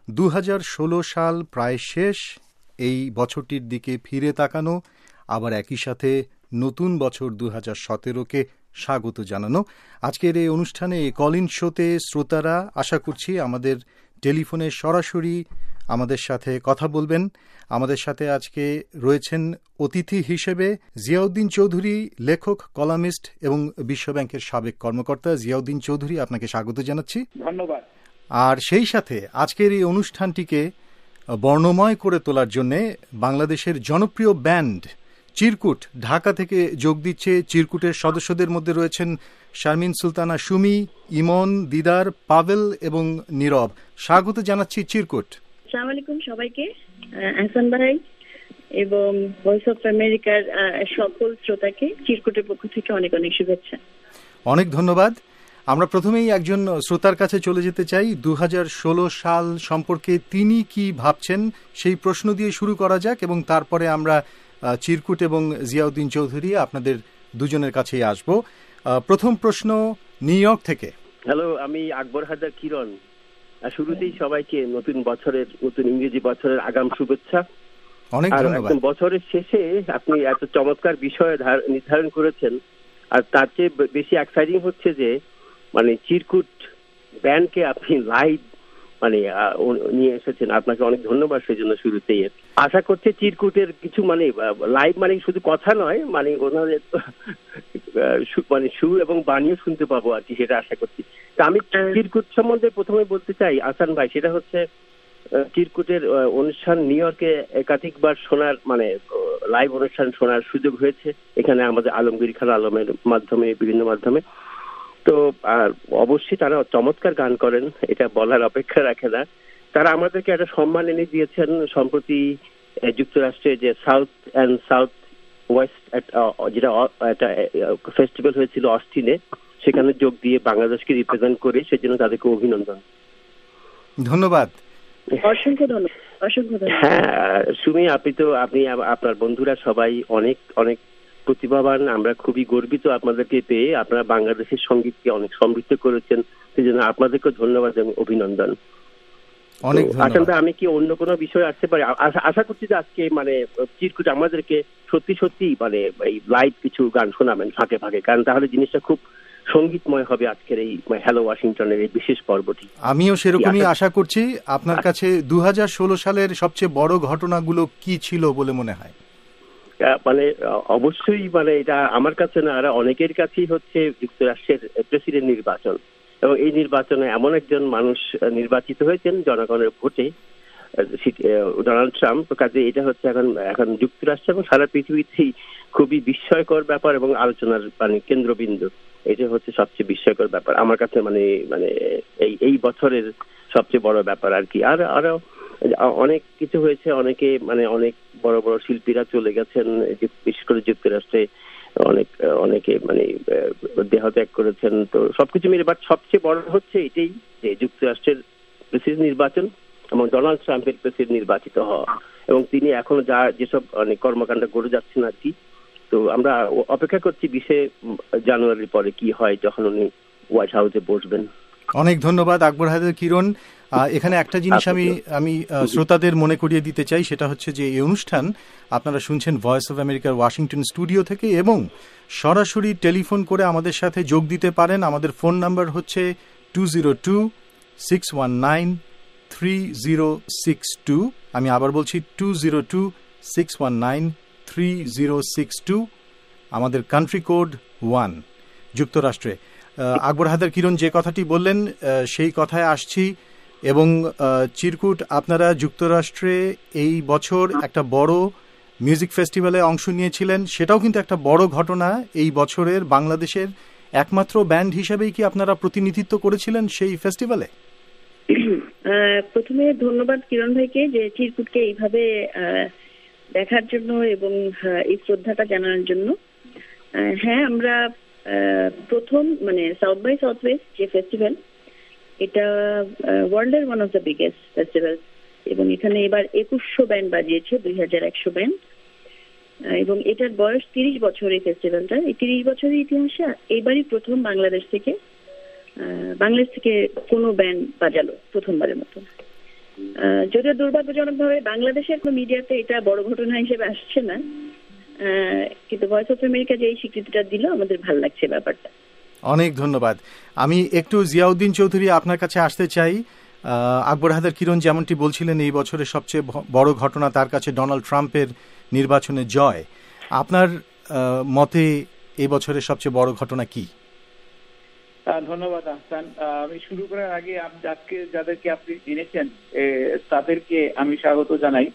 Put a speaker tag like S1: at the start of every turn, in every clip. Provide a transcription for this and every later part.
S1: 2016 সাল প্রায় শেষ। এই বছরটির দিকে ফিরে তাকানো, আবার একই সাথে নতুন বছর 2017কে স্বাগত জানানো। আজকের এই অনুষ্ঠানে কল ইন শোতে শ্রোতারা আশা করছি আমাদের টেলিফোনে সরাসরি আমাদের সাথে কথা বলবেন। আমাদের সাথে আজকে রয়েছেন অতিথি হিসেবে জিয়াউদ্দিন চৌধুরী, লেখক, কলামিস্ট এবং বিশ্বব্যাংকের সাবেক কর্মকর্তা। জিয়াউদ্দিন চৌধুরী, আপনাকে স্বাগত জানাচ্ছি।
S2: ধন্যবাদ।
S1: আর সেই সাথে আজকের এই অনুষ্ঠানটিকে বর্ণময় করে তোলার জন্য বাংলাদেশের জনপ্রিয় ব্যান্ড চিরকুট ঢাকা থেকে যোগ দিচ্ছে। চিরকুটের সদস্যদের মধ্যে রয়েছেন শারমিন সুলতানা সুমি, ইমন, দিদার, পাভেল এবং নীরব। স্বাগত জানাচ্ছি চিরকুট।
S3: আসসালামু আলাইকুম সবাইকে, আহসান ভাই এবং ভয়েস অফ আমেরিকার সকল শ্রোতাকে চিরকুটের পক্ষ থেকে অনেক অনেক শুভেচ্ছা।
S1: অনেক ধন্যবাদ। আমরা প্রথমেই একজন শ্রোতার কাছে চলে যেতে চাই। 2016 সাল সম্পর্কে তিনি কি ভাবছেন সেই প্রশ্ন দিয়ে শুরু করা যাক এবং তারপরে আমরা চিরকুট এবং জিয়াউদ্দিন চৌধুরী আপনাদের দুজনের কাছেই আসব। প্রথম প্রশ্ন নিউ ইয়র্ক থেকে।
S4: হ্যালো, আমি আকবর হায়দার কিরণ। শুরুতেই সবাইকে নতুন ইংরেজি বছরের আগাম শুভেচ্ছা।
S1: অনেক ধন্যবাদ।
S4: বছরের শেষে আপনি এত চমৎকার বিষয় নির্ধারণ করেছেন, আর তার চেয়ে বেশি এক্সাইটিং হচ্ছে যে মানে চিরকুট ব্যান্ডকে আপনি লাইভ নিয়ে এসেছেন। আপনাকে অনেক ধন্যবাদ সেই জন্য। শুরুতেই আশা করছি চিরকুটের কিছু লাইভ শুধু কথা নয়, ওনাদের সুর এবং বাণীও শুনতে পাবো আর কি, সেটা আশা করছি। তা আমি চিরকুট সম্বন্ধে প্রথমে বলতে চাই আহসান ভাই, সেটা হচ্ছে চিরকুটের অনুষ্ঠান নিউ ইয়র্কে একাধিকবার শোনার লাইভ অনুষ্ঠান শোনার সুযোগ হয়েছে এখানে আমাদের আলমগীর খান আলমের মাধ্যমে, বিভিন্ন মাধ্যমে। তো আর অবশ্যই তারা চমৎকার গান করেন, এটা বলার অপেক্ষা রাখে না। তারা আমাদেরকে একটা সম্মান এনে দিয়েছেন। সম্প্রতি যুক্তরাষ্ট্রে যে সাউথ অ্যান্ড সাউথ ওয়েস্ট যেটা একটা ফেস্টিভ্যাল হয়েছিল অস্টিনে, সেখানে যোগ দিয়ে বাংলাদেশকে রিপ্রেজেন্ট করে, সেজন্য তাদেরকে অভিনন্দন।
S1: ধন্যবাদ।
S3: অসংখ্য ধন্যবাদ। অসংখ্য ধন্যবাদ।
S4: হ্যাঁ সুমি, আপনি আপনার বন্ধুরা সবাই অনেক অনেক প্রতিভাবান। আমরা খুবই গর্বিত আপনাদেরকে পেয়ে। আপনারা বাংলাদেশের সঙ্গীতকে অনেক সমৃদ্ধ করেছেন, সেই জন্য আপনাদেরকে ধন্যবাদ এবং অভিনন্দন। আসলে আমি কি অন্য কোনো বিষয় আসতে পারি? আশা করছি যে আজকে চিরকুট আমাদেরকে সত্যি সত্যি এই লাইভ কিছু গান শোনাবেন ফাঁকে ফাঁকে, কারণ তাহলে জিনিসটা খুব সঙ্গীতময় হবে আজকের এই হ্যালো ওয়াশিংটনের এই বিশেষ পর্বটি।
S1: আমিও সেরকমই আশা করছি। আপনার কাছে 2016 সালের সবচেয়ে বড় ঘটনাগুলো কি ছিল বলে মনে হয়?
S4: অবশ্যই এটা আমার কাছে না, আর অনেকের কাছেই হচ্ছে যুক্তরাষ্ট্রের প্রেসিডেন্ট নির্বাচন। এবং এই নির্বাচনে এমন একজন মানুষ নির্বাচিত হয়েছেন জনগণের ভোটে, ডোনাল্ড ট্রাম্প। কাজে এটা হচ্ছে এখন যুক্তরাষ্ট্র এবং সারা পৃথিবীতেই খুবই বিস্ময়কর ব্যাপার এবং আলোচনার কেন্দ্রবিন্দু। এটা হচ্ছে সবচেয়ে বিস্ময়কর ব্যাপার আমার কাছে, এই বছরের সবচেয়ে বড় ব্যাপার আর কি। আর আরো অনেক কিছু হয়েছে। অনেকে অনেক বড় বড় শিল্পীরা চলে গেছেন, বিশেষ করে যুক্তরাষ্ট্রে অনেকে দেহত্যাগ করেছেন। তো সবকিছু মিলে বাট সবচেয়ে বড় হচ্ছে এটাই যে যুক্তরাষ্ট্রের প্রেসিডেন্ট নির্বাচন এবং ডোনাল্ড ট্রাম্পের প্রেসিডেন্ট নির্বাচিত হওয়া, এবং তিনি এখনো যেসব কর্মকাণ্ড করে যাচ্ছেন আর কি। তো আমরা অপেক্ষা করছি 20 জানুয়ারির পরে কি হয়, যখন উনি হোয়াইট হাউসে বসবেন।
S1: অনেক ধন্যবাদ আকবর হায়দার কিরণ। এখানে একটা জিনিস আমি শ্রোতাদের মনে করিয়ে দিতে চাই, সেটা হচ্ছে যে এই অনুষ্ঠান আপনারা শুনছেন ভয়েস অফ আমেরিকার ওয়াশিংটন স্টুডিও থেকে, এবং সরাসরি টেলিফোন করে আমাদের সাথে যোগ দিতে পারেন। আমাদের ফোন নাম্বার হচ্ছে 202-619-3062। আমি আবার বলছি 202-619-3062। আমাদের কান্ট্রি কোড 1 যুক্তরাষ্ট্রে। আকবর হায়দার কিরণ যে কথাটি বললেন সেই কথায় আসছি। এবং চিরকুট, আপনারা যুক্তরাষ্ট্রে এই বছর একটা বড় মিউজিক ফেস্টিভ্যালে অংশ নিয়েছিলেন। সেটাও কিন্তু একটা বড় ঘটনা। এই বছরের বাংলাদেশের একমাত্র ব্যান্ড হিসেবেই কি আপনারা প্রতিনিধিত্ব করেছিলেন সেই ফেস্টিভ্যালে?
S3: প্রথমে ধন্যবাদ কিরণ ভাইকে যে চিরকুটকে এইভাবে দেখার জন্য এবং এই শ্রদ্ধাটা জানানোর জন্য। হ্যাঁ, আমরা প্রথম সাউথ বাই সাউথ ওয়েস্ট যে ফেস্টিভ্যাল, এটা ওয়ার্ল্ডের one of the biggest festival, এবং এখানে এবার 2100 ব্যান্ড বাজিয়েছে, 2100 ব্যান্ড। এবং এটার বয়স 30 বছর। এই ফেস্টিভ্যালটা এই 30 বছরের ইতিহাসে এবারই প্রথম বাংলাদেশ থেকে কোনো ব্যান্ড বাজালো প্রথমবারের মতো। যদিও দুর্ভাগ্যজনকভাবে বাংলাদেশের কোনো মিডিয়াতে এটা বড় ঘটনা হিসেবে আসছে না, কিন্তু ভয়েস অফ আমেরিকা যে এই স্বীকৃতিটা দিল আমাদের ভালো লাগছে ব্যাপারটা।
S1: অনেক ধন্যবাদ। আমি একটু জিয়াউদ্দিন চৌধুরী আপনার কাছে আসতে চাই। আকবর হায়দার কিরণ যেমনটি বলছিলেন এই বছরের সবচেয়ে বড় ঘটনা তার কাছে ডোনাল্ড ট্রাম্পের নির্বাচনে জয়। আপনার মতে এই বছরের সবচেয়ে বড় ঘটনা কি?
S2: ধন্যবাদ আহসান। আমি শুরু করার আগে আজকে যাদেরকে আপনি চিনেছেন তাদেরকে আমি স্বাগত জানাই।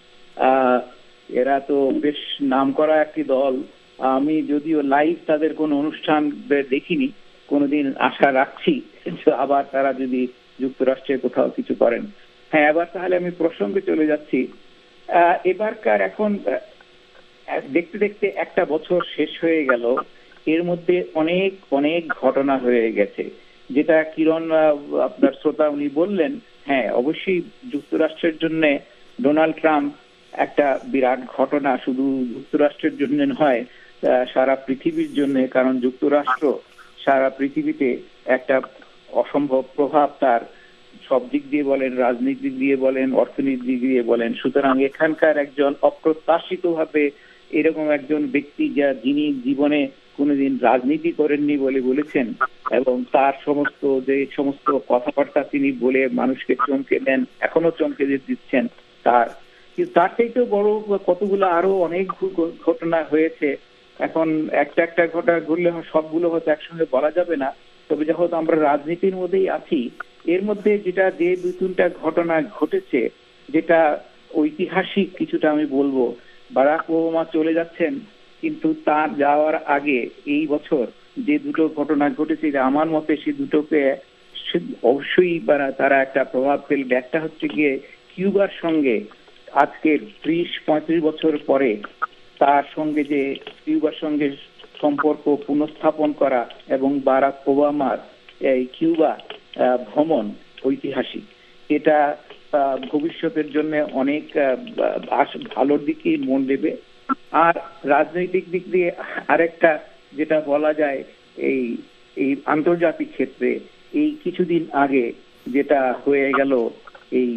S2: এরা তো বেশ নামকরা একটি দল। আমি যদিও লাইভ তাদের কোনো অনুষ্ঠান দেখিনি, কোনোদিন আশা রাখছি আবার তারা যদি যুক্তরাষ্ট্রে কোথাও কিছু করেন। হ্যাঁ, এবার তাহলে আমি প্রসঙ্গে চলে যাচ্ছি। এবারকার এখন দেখতে দেখতে একটা বছর শেষ হয়ে গেল, এর মধ্যে অনেক অনেক ঘটনা হয়ে গেছে, যেটা কিরণ আপনার শ্রোতা উনি বললেন। হ্যাঁ, অবশ্যই যুক্তরাষ্ট্রের জন্য ডোনাল্ড ট্রাম্প একটা বিরাট ঘটনা, শুধু যুক্তরাষ্ট্রের জন্য নয়, সারা পৃথিবীর জন্য। কারণ যুক্তরাষ্ট্র সারা পৃথিবীতে একটা অসম্ভব প্রভাব তার, সব দিক দিয়ে বলেন, রাজনীতি দিয়ে বলেন, অর্থনীতি দিক দিয়ে বলেন। সুতরাং এখানকার একজন অপ্রত্যাশিতভাবে এরকম একজন ব্যক্তি যিনি জীবনে কোনোদিন রাজনীতি করেননি বলে বলেছেন, এবং তার যে সমস্ত কথাবার্তা তিনি বলে মানুষকে চমকে দেন, এখনো চমকে দিচ্ছেন। তার চাইতেও বড় কতগুলো আরো অনেক ঘটনা হয়েছে। এখন একটা ঘটনা ঘটলে সবগুলো হয়তো একসঙ্গে বলা যাবে না, তবে যখন আমরা রাজনীতির মধ্যেই আছি, এর মধ্যে যে দুই তিনটা ঘটনা ঘটেছে যেটা ঐতিহাসিক কিছুটা আমি বলবো। বারাক ওবামা চলে যাচ্ছেন, কিন্তু তার যাওয়ার আগে এই বছর যে দুটো ঘটনা ঘটেছে, আমার মতে সে দুটোকে অবশ্যই তারা একটা প্রভাব ফেলবে। একটা হচ্ছে গিয়ে কিউবার সঙ্গে আজকে 30-35 বছর পরে তার সঙ্গে যে কিউবার সঙ্গে সম্পর্ক পুনঃস্থাপন করা, এবং বারাক ওবামার এই কিউবা ভ্রমণ ঐতিহাসিক। এটা ভবিষ্যতের জন্য অনেক ভালোর দিকেই মন দেবে। আর রাজনৈতিক দিক দিয়ে আরেকটা যেটা বলা যায়, এই আন্তর্জাতিক ক্ষেত্রে এই কিছুদিন আগে যেটা হয়ে গেল, এই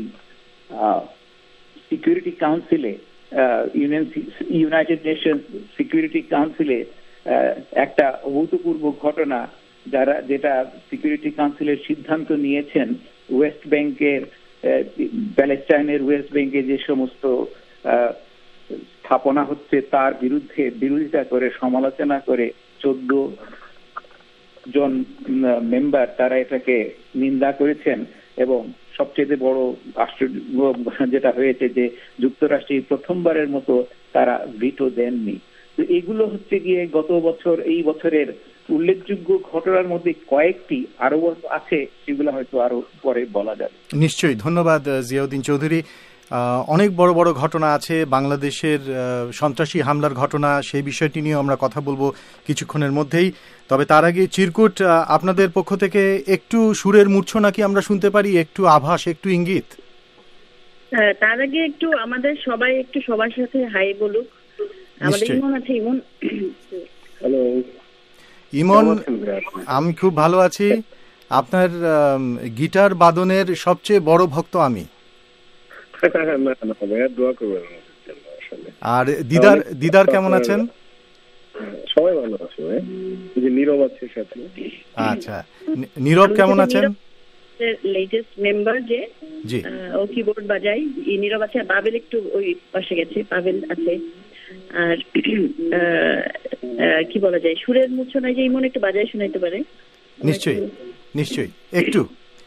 S2: সিকিউরিটি কাউন্সিলে, ইউনাইটেড নেশনস সিকিউরিটি কাউন্সিলে একটা অভূতপূর্ব ঘটনা, যেটা সিকিউরিটি কাউন্সিলের সিদ্ধান্ত নিয়েছেন ওয়েস্ট ব্যাংকের, প্যালেস্টাইনের ওয়েস্ট ব্যাংকে যে সমস্ত স্থাপনা হচ্ছে তার বিরোধিতা করে, সমালোচনা করে 14 জন মেম্বার তারা এটাকে নিন্দা করেছেন। এবং সবচেয়ে বড় আশ্চর্য যেটা হয়েছে যে যুক্তরাষ্ট্রে প্রথমবারের মতো তারা ভিটো দেননি। তো এগুলো হচ্ছে গিয়ে গত বছর, এই বছরের উল্লেখযোগ্য ঘটনার মধ্যে কয়েকটি আরো আছে, সেগুলো হয়তো আরো পরে বলা যাবে।
S1: নিশ্চয়ই। ধন্যবাদ জিয়াউদ্দিন চৌধুরী। অনেক বড় বড় ঘটনা আছে, বাংলাদেশের সন্ত্রাসী হামলার ঘটনা, সেই বিষয়টি নিয়েও আমরা কথা বলবো কিছুক্ষণের মধ্যেই। তবে তার আগে চিরকুট, আপনাদের পক্ষ থেকে একটু সুরের মূর্ছনা কি আমরা শুনতে পারি? একটু আভাস, একটু ইঙ্গিত।
S3: তার আগে একটু আমাদের সবাই একটু সবার সাথে হাই বলুক। আমাদের ইমন আছে। ইমন,
S5: হ্যালো।
S1: ইমন, আমি খুব ভালো আছি। আপনার গিটার বাদনের সবচেয়ে বড় ভক্ত আমি। আর দিদার কেমন আছেন?
S5: সবাই ভালো আছে। নীরব আছে সাথে।
S1: আচ্ছা, নীরব কেমন আছেন?
S3: লেটেস্ট মেম্বার যে, জি, ও কিবোর্ড বাজায়, নীরব আছে। পাভেল একটু ওই পাশে গেছে, পাভেল আছে। আর কি বলা যায়, সুরের মূর্ছনায় যে ইমন একটু বাজায় শোনাইতে পারে।
S1: নিশ্চয়ই নিশ্চয়ই, একটু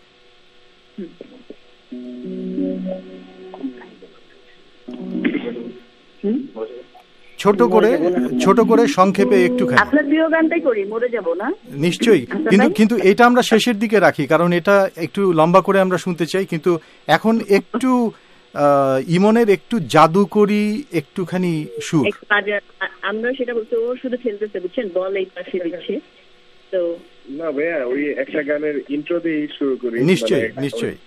S1: ছোট করে সংক্ষেপে একটুখানি।
S3: আপনার প্রিয় গানটাই করি, মরে যাব না।
S1: নিশ্চয়ই, কিন্তু এটা আমরা শেষের দিকে রাখি, কারণ এটা একটু লম্বা করে আমরা শুনতে চাই। কিন্তু এখন একটু ইমনের একটু জাদুকরি একটুখানি সুর।
S3: আমরা সেটা বলতে, ও শুধু খেলতেছে, বুঝছেন, বল এই পাশে দিচ্ছে। তো
S5: না ভাইয়া, ওই একটা গানের ইন্ট্রো দিয়ে শুরু করি।
S1: নিশ্চয়ই নিশ্চয়ই।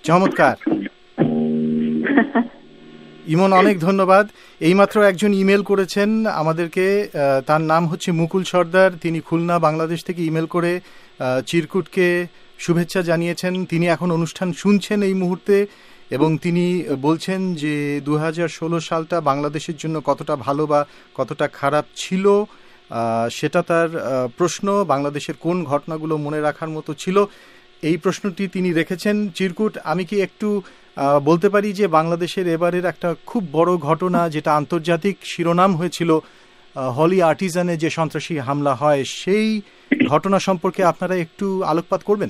S1: চমৎকার। ইমন, অনেক ধন্যবাদ। এইমাত্র একজন ইমেল করেছেন আমাদেরকে, তার নাম হচ্ছে মুকুল সর্দার। তিনি খুলনা, বাংলাদেশ থেকে ইমেল করে চিরকুটকে শুভেচ্ছা জানিয়েছেন। তিনি এখন অনুষ্ঠান শুনছেন এই মুহূর্তে এবং তিনি বলছেন যে 2016 সালটা বাংলাদেশের জন্য কতটা ভালো বা কতটা খারাপ ছিল সেটা তার প্রশ্ন। বাংলাদেশের কোন ঘটনাগুলো মনে রাখার মতো ছিল এই প্রশ্নটি তিনি রেখেছেন। চিরকুট, আমি কি একটু বলতে পারি যে বাংলাদেশের এবারের একটা খুব বড় ঘটনা যেটা আন্তর্জাতিক শিরোনাম হয়েছিল, হলি আর্টিজানে যে সন্ত্রাসী হামলা হয়, সেই ঘটনা সম্পর্কে আপনারা একটু আলোকপাত করবেন?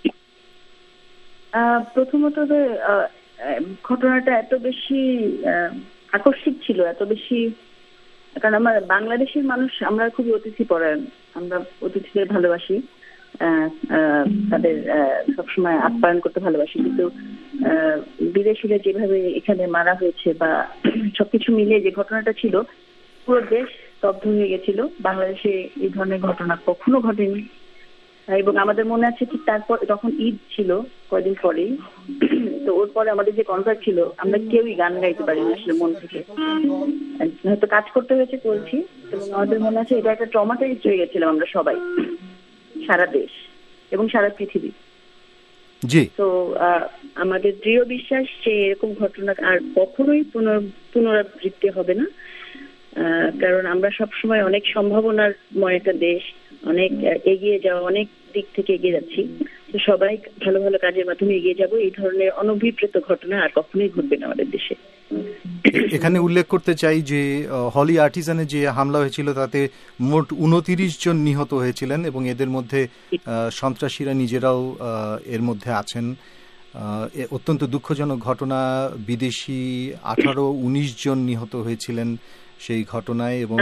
S3: প্রথমত ঘটনাটা এত বেশি আকস্মিক ছিল, এত বেশি, কারণ আমার বাংলাদেশের মানুষ আমরা খুবই অতিথিপরায়ণ, আমরা অতিথিদের ভালোবাসি, তাদের সবসময় আপ্যায়ন করতে ভালোবাসি। কিন্তু বিদেশিরা যেভাবে এখানে মারা হয়েছে বা সবকিছু মিলিয়ে যে ঘটনাটা ছিল, পুরো দেশ স্তব্ধ হয়ে গেছিল। বাংলাদেশে এই ধরনের ঘটনা কখনো ঘটেনি। এবং আমাদের মনে আছে ঠিক তারপর, তখন ঈদ ছিল কয়েকদিন পরেই, তো ওর পরে আমাদের যে কনসার্ট ছিল, আমরা কেউই গান গাইতে পারিনি আসলে মন থেকে, হয়তো কাজ করতে হয়েছে, করেছি। এবং আমাদের মনে আছে এটা একটা ট্রমাটাইজ হয়ে গেছিলাম আমরা সবাই, সারা দেশ এবং সারা পৃথিবী। তো আমাদের দৃঢ় বিশ্বাস যে এরকম ঘটনা আর কখনোই পুনরাবৃত্তি হবে না, কারণ আমরা সবসময় অনেক সম্ভাবনাময় একটা দেশ, অনেক এগিয়ে যাওয়া, অনেক দিক থেকে এগিয়ে যাচ্ছি। তো সবাই ভালো ভালো কাজের মাধ্যমে এগিয়ে যাব। এই ধরনের অনভিপ্রেত ঘটনা আর কখনোই ঘটবে না আমাদের দেশে।
S1: এখানে উল্লেখ করতে চাই যে হলি আর্টিজানে যে হামলা হয়েছিল তাতে মোট 29 জন নিহত হয়েছিলেন এবং এদের মধ্যে সন্ত্রাসীরা নিজেরাও এর মধ্যে আছেন। অত্যন্ত দুঃখজনক ঘটনা। বিদেশি 18-19 জন নিহত হয়েছিলেন সেই ঘটনায় এবং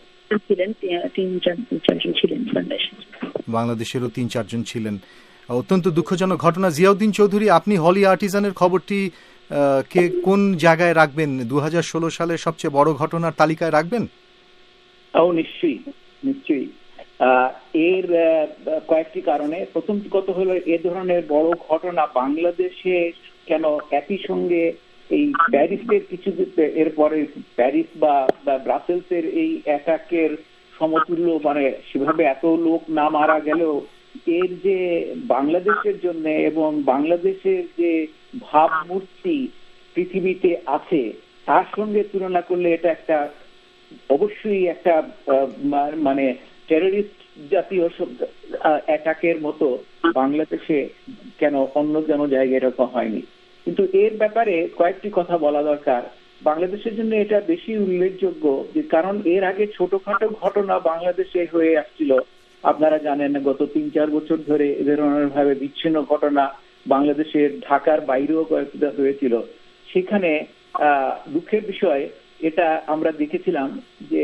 S1: বাংলাদেশেরও 3-4 জন ছিলেন। অত্যন্ত দুঃখজনক ঘটনা। জিয়াউদ্দিন চৌধুরী, আপনি হলি আর্টিজানের খবরটি কে কোন জায়গায় রাখবেন? 2016 সালের সবচেয়ে বড় ঘটনার তালিকায় রাখবেন?
S2: নিশ্চয়ই নিশ্চয়ই। এর কয়েকটি কারণে। প্রথম কথা হলো, এ ধরনের বড় ঘটনা বাংলাদেশে কেন একই সঙ্গে এই প্যারিসের কিছু, এরপরে প্যারিস বা ব্রাসেলসের এই অ্যাটাকের সমতুল্য, মানে সেভাবে এত লোক না মারা গেলেও এর যে বাংলাদেশের জন্য এবং বাংলাদেশের যে ভাবমূর্তি পৃথিবীতে আছে তার সঙ্গে তুলনা করলে এটা একটা অবশ্যই একটা মানে টেররিস্ট জাতীয় অ্যাটাকের মতো বাংলাদেশে কেন অন্য কোনো জায়গায় এরকম হয়নি। কিন্তু এর ব্যাপারে কয়েকটি কথা বলা দরকার। বাংলাদেশের জন্য এটা বেশি উল্লেখযোগ্য যে কারণ এর আগে ছোটখাটো ঘটনা বাংলাদেশে হয়ে আসছিল। আপনারা জানেন গত 3-4 বছর ধরে এ ধরনের ভাবে বিচ্ছিন্ন ঘটনা বাংলাদেশের ঢাকার বাইরেও কয়েকটা হয়েছিল। সেখানে দুঃখের বিষয় এটা আমরা দেখেছিলাম যে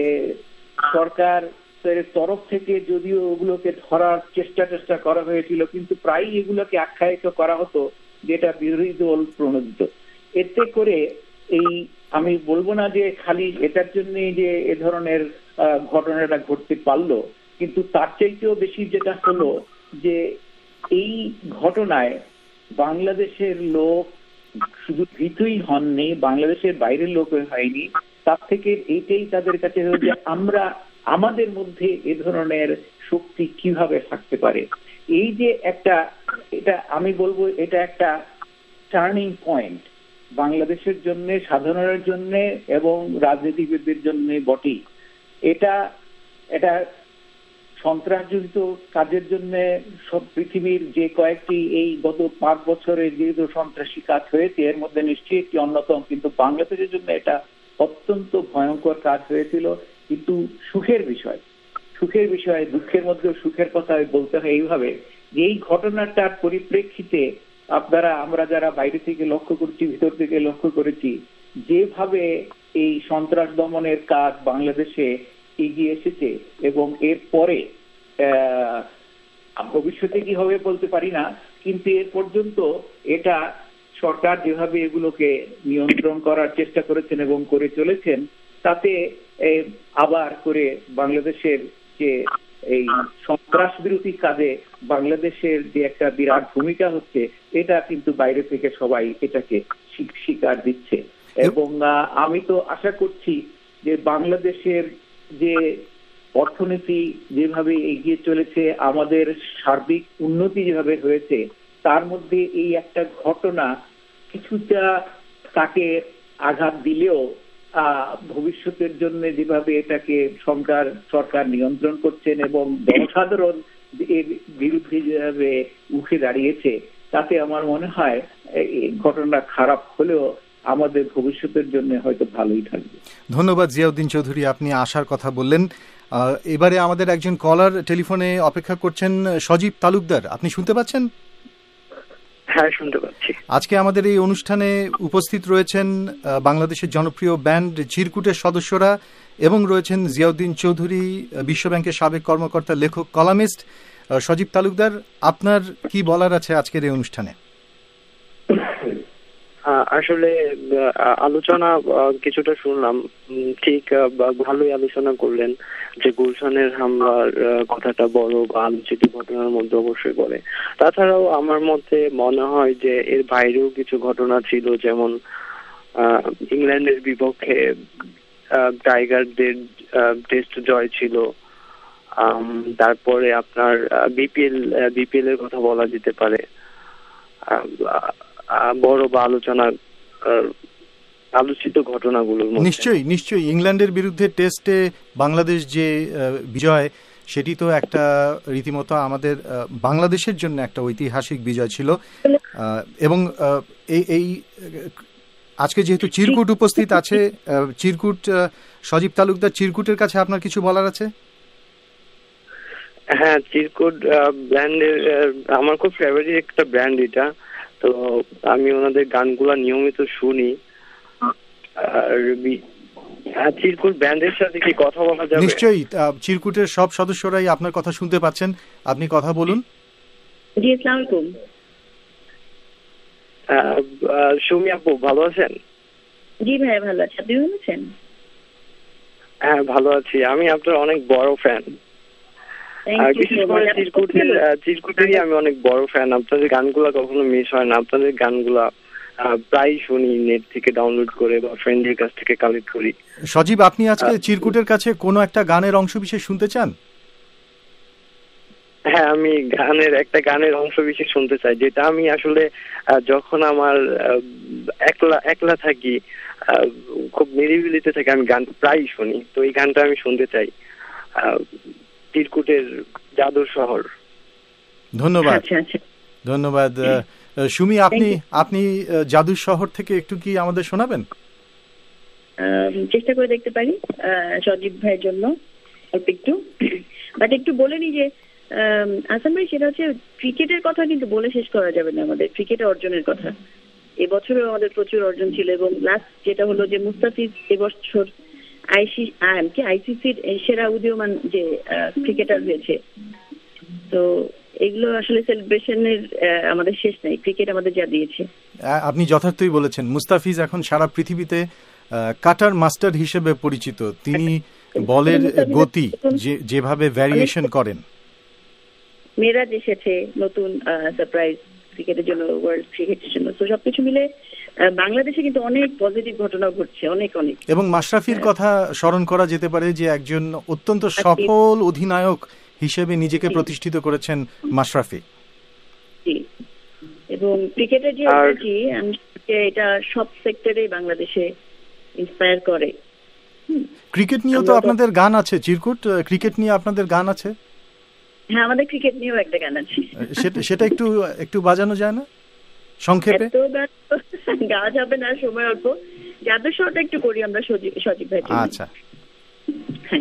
S2: সরকারের তরফ থেকে যদিও ওগুলোকে ধরার চেষ্টা করা হয়েছিল, কিন্তু প্রায় এগুলোকে আখ্যায়িত করা হতো যেটা বিরোধী দল প্রণোদিত। এতে করে এই, আমি বলবো না যে খালি এটার জন্যই যে এ ধরনের ঘটনাটা ঘটতে পারলো, কিন্তু তার চাইতেও বেশি যেটা হলো যে এই ঘটনায় বাংলাদেশের লোক শুধু ভীতই হননি, বাংলাদেশের বাইরের লোক হয়নি। তার থেকে এইটাই তাদের কাছে হলো যে আমরা, আমাদের মধ্যে এ ধরনের শক্তি কিভাবে থাকতে পারে। এই যে একটা, এটা আমি বলবো এটা একটা টার্নিং পয়েন্ট বাংলাদেশের জন্য, সাধারণের জন্য এবং রাজনীতিবিদদের জন্য বটেই। এটা সন্ত্রাসজনিত কাজের জন্য সব পৃথিবীর যে কয়েকটি এই গত 5 বছরে যেহেতু সন্ত্রাসী কাজ হয়েছে এর মধ্যে নিশ্চয়ই একটি অন্যতম, কিন্তু বাংলাদেশের জন্য এটা অত্যন্ত ভয়ঙ্কর কাজ হয়েছিল। কিন্তু সুখের বিষয়, দুঃখের মধ্যেও সুখের কথা বলতে হয় এইভাবে যে এই ঘটনাটার পরিপ্রেক্ষিতে আমরা যারা বাইরে থেকে লক্ষ্য করছি, ভিতর থেকে লক্ষ্য করেছি, যেভাবে এই সন্ত্রাস দমনের কাজ বাংলাদেশে এগিয়ে এসেছে এবং এর পরে ভবিষ্যতে কি হবে বলতে পারি না, কিন্তু এর পর্যন্ত এটা সরকার যেভাবে এগুলোকে নিয়ন্ত্রণ করার চেষ্টা করেছেন এবং করে চলেছেন, তাতে আবার করে বাংলাদেশের যে এই সন্ত্রাস বিরোধী কাজে বাংলাদেশের যে একটা বিরাট ভূমিকা হচ্ছে, এটা কিন্তু বাইরে থেকে সবাই এটাকে স্বীকার দিচ্ছে। এবং আমি তো আশা করছি যে বাংলাদেশের যে অর্থনীতি যেভাবে এগিয়ে চলেছে, আমাদের সার্বিক উন্নতি যেভাবে হয়েছে, তার মধ্যে এই একটা ঘটনা কিছুটা তাকে আঘাত দিলেও ভবিষ্যতের জন্য যেভাবে এটাকে সরকার নিয়ন্ত্রণ করছেন এবং জনসাধারণ এর বিরুদ্ধে যেভাবে উঠে দাঁড়িয়েছে, তাতে আমার মনে হয় এই ঘটনা খারাপ হলেও আমাদের ভবিষ্যতের জন্য হয়তো ভালোই থাকবে।
S1: ধন্যবাদ জিয়াউদ্দিন চৌধুরী, আপনি আশার কথা বললেন। এবারে আমাদের একজন কলার টেলিফোনে অপেক্ষা করছেন, সজীব তালুকদার, আপনি শুনতে পাচ্ছেন?
S6: হ্যাঁ, শুনতে পাচ্ছি।
S1: আজকে আমাদের এই অনুষ্ঠানে উপস্থিত রয়েছেন বাংলাদেশের জনপ্রিয় ব্যান্ড চিরকুটের সদস্যরা এবং রয়েছেন জিয়াউদ্দিন চৌধুরী, বিশ্বব্যাংকের সাবেক কর্মকর্তা, লেখক, কলামিস্ট। সজীব তালুকদার, আপনার কি বলার আছে আজকের এই অনুষ্ঠানে?
S6: আসলে আলোচনা কিছুটা শুনলাম, ঠিক ভালোই আলোচনা করলেন যে গুলশানের হামলার কথাটা বড় বা আলোচিত ঘটনার মধ্যে অবশ্যই পড়ে। তাছাড়াও আমার মতে মনে হয় যে এর বাইরেও কিছু ঘটনা ছিল, যেমন ইংল্যান্ডের বিপক্ষে টাইগারদের টেস্ট জয় ছিল। তারপরে আপনার বিপিএল এর কথা বলা যেতে পারে, বড় বা আলোচিত ঘটনাগুলোর মধ্যে।
S1: নিশ্চয়ই ইংল্যান্ডের বিরুদ্ধে টেস্টে বাংলাদেশ যে বিজয়, সেটি তো একটা রীতিমতো আমাদের বাংলাদেশের জন্য একটা ঐতিহাসিক বিজয় ছিল। এবং এই আজকে যেহেতু চিরকুট উপস্থিত আছে, চিরকুট, সজীব তালুকদার, চিরকুটের কাছে আপনার কিছু বলার আছে?
S6: হ্যাঁ, চিরকুট ব্র্যান্ডের আমার খুব ফেভারিট একটা ব্র্যান্ড এটা, তো আমি ওনাদের গানগুলা নিয়মিত শুনি। আর চিরকুট ব্যান্ডের সাথে কি কথা বলা যাবে?
S1: নিশ্চয়ই, চিরকুটের সব সদস্যরাই আপনার কথা শুনতে পাচ্ছেন, আপনি কথা বলুন।
S3: জি, আসসালামু আলাইকুম।
S6: সুমি আপু, ভালো আছেন?
S3: জি ভাই, ভালো আছি, আপনি ভালো আছেন?
S6: হ্যাঁ, ভালো আছি। আমি আপনার অনেক বড় ফ্যান, বিশেষ করে চিরকুটেরই আমি অনেক বড় ফ্যান। আপনাদের গানগুলা কখনো মিস হয় না, আপনাদের গানগুলা প্রায় শুনি নেট থেকে ডাউনলোড করে বা ফ্রেন্ডের কাছ থেকে কালেক্ট করি।
S1: সজীব, আপনি আজকে চিরকুটের কাছে কোনো একটা গানের অংশ বিশেষ শুনতে চান?
S6: হ্যাঁ, আমি একটা গানের অংশ বিশেষ শুনতে চাই, যেটা আমি আসলে যখন আমার একলা থাকি, খুব নিরিবিলিতে থাকি, আমি গান প্রায় শুনি। তো এই গানটা আমি শুনতে চাই, চিরকুটের জাদুর শহর।
S1: ধন্যবাদ। ধন্যবাদ। সুমি, আপনি জাদুর শহর থেকে একটু কি আমাদের শোনাবেন?
S3: চেষ্টা করে দেখতে পারি সজীব ভাইয়ের জন্য একটু, বাট একটু বলে নি যে আসাম ভাই, সেটা হচ্ছে ক্রিকেটের কথা কিন্তু বলে শেষ করা যাবে না। আমাদের ক্রিকেটের অর্জনের কথা এবছরও আমাদের প্রচুর অর্জন ছিল, এবং লাস্ট যেটা হলো যে মুস্তাফিজ এবছর আইসিসির সেরা উদীয়মান যে ক্রিকেটার হয়েছে। তো এগুলো আসলে সেলিব্রেশনের আমাদের শেষ নাই, ক্রিকেট আমাদের যা দিয়েছে।
S1: আপনি যথার্থই বলেছেন, মুস্তাফিজ এখন সারা পৃথিবীতে কাটার মাস্টার হিসেবে পরিচিত। তিনি বলের গতি যেভাবে ভ্যারিয়েশন করেন।
S3: মেরাজ এসেছে নতুন সারপ্রাইজ ক্রিকেটের জন্য, ওয়ার্ল্ড ক্রিকেটের জন্য। তো সবকিছু মিলে বাংলাদেশে কিন্তু অনেক পজিটিভ ঘটনা ঘটছে, অনেক।
S1: এবং মাশরাফির কথা স্মরণ করা যেতে পারে, যে একজন অত্যন্ত সফল অধিনায়ক হিসেবে নিজেকে প্রতিষ্ঠিত করেছেন মাশরাফি।
S3: এবং ক্রিকেটের যে এটা সব সেক্টরে বাংলাদেশে ইন্সপায়ার করে।
S1: ক্রিকেট নিয়েও তো আপনাদের গান আছে, চিরকুট, ক্রিকেট নিয়ে আপনাদের গান আছে?
S3: হ্যাঁ, আমাদের ক্রিকেট নিয়েও একটা গান আছে।
S1: সেটা একটু বাজানো যায় না সংক্ষেপে?
S3: গাওয়া যাবে না, সময় অল্প। জাদুর শহরটা একটু করি আমরা সজীব ভাই।
S1: আচ্ছা,
S3: হ্যাঁ।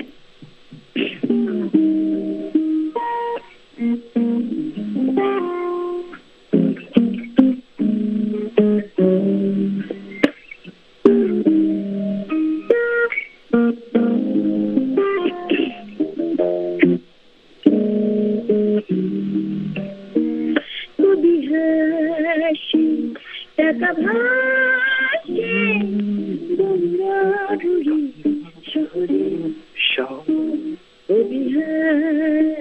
S3: টাকা ভাসে শহরে,